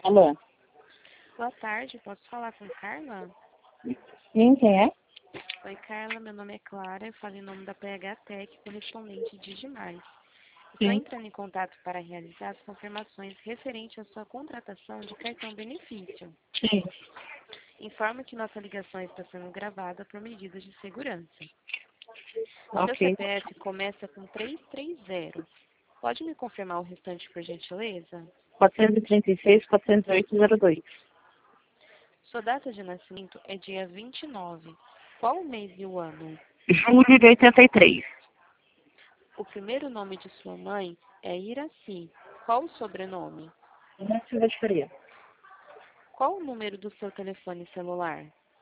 Alô? Boa tarde, posso falar com Carla? Quem é? Oi, Carla, meu nome é Clara, eu falo em nome da PH Tech, correspondente de Digimais. Estou Sim. entrando em contato para realizar as confirmações referentes à sua contratação de cartão benefício. Sim. Informo que nossa ligação está sendo gravada por medidas de segurança. O seu Ok. CPF começa com 330. Pode me confirmar o restante, por gentileza? 436-408-02. Sua data de nascimento é dia 29. Qual o mês e o ano? Julho de 83. O primeiro nome de sua mãe é Iraci. Qual o sobrenome? Na Silva de Faria. Qual o número do seu telefone celular?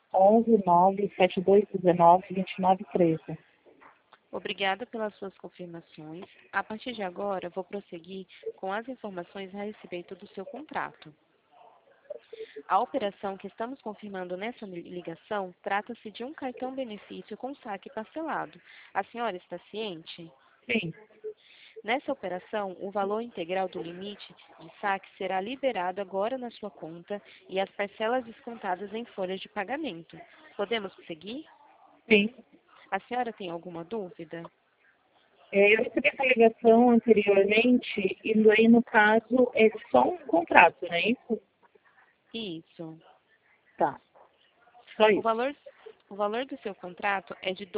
11-9-7219-2913. Obrigada pelas suas confirmações. A partir de agora, vou prosseguir com as informações a respeito do seu contrato. A operação que estamos confirmando nessa ligação trata-se de um cartão benefício com saque parcelado. A senhora está ciente? Sim. Nessa operação, o valor integral do limite de saque será liberado agora na sua conta e as parcelas descontadas em folhas de pagamento. Podemos seguir? Sim. A senhora tem alguma dúvida? Eu recebi essa ligação anteriormente e daí, no caso, é só um contrato, não é isso? Isso. Tá. Só O isso. valor, o valor do seu contrato é de R$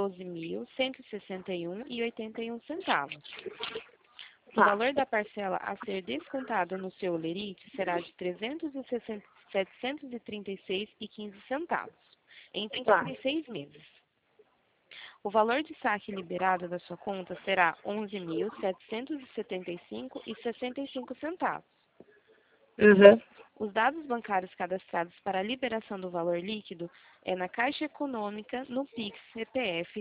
12.161,81. O Tá. valor da parcela a ser descontado no seu lerite será de R$ 736,15 em Tá. 36 meses. O valor de saque liberado da sua conta será R$ 11.775,65. Uhum. Os dados bancários cadastrados para a liberação do valor líquido é na Caixa Econômica, no Pix CPF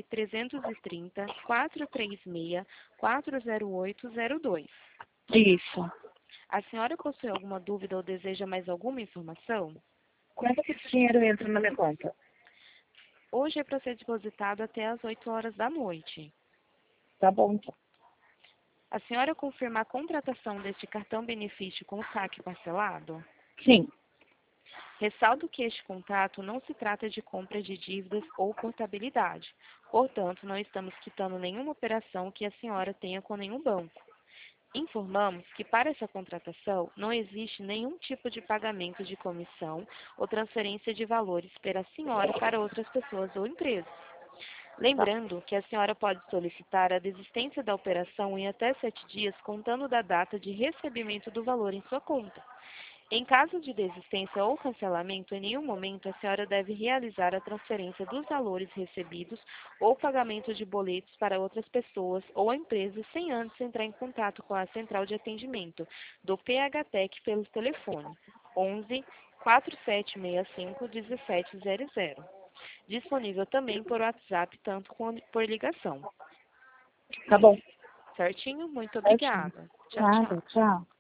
330-436-40802. Isso. A senhora possui alguma dúvida ou deseja mais alguma informação? Quanto que esse dinheiro entra na minha conta? Hoje é para ser depositado até às 8 horas da noite. Tá bom, então. A senhora confirma a contratação deste cartão benefício com saque parcelado? Sim. Ressalto que este contrato não se trata de compra de dívidas ou portabilidade. Portanto, não estamos quitando nenhuma operação que a senhora tenha com nenhum banco. Informamos que para essa contratação não existe nenhum tipo de pagamento de comissão ou transferência de valores pela senhora para outras pessoas ou empresas. Tá. Lembrando que a senhora pode solicitar a desistência da operação em até 7 dias, contando da data de recebimento do valor em sua conta. Em caso de desistência ou cancelamento, em nenhum momento a senhora deve realizar a transferência dos valores recebidos ou pagamento de boletos para outras pessoas ou empresas sem antes entrar em contato com a central de atendimento do PHTEC pelo telefone 11 4765 1700. Disponível também por WhatsApp, tanto por ligação. Tá bom. Certinho? Muito Certinho. obrigada. Tchau, Nada. tchau. Tchau.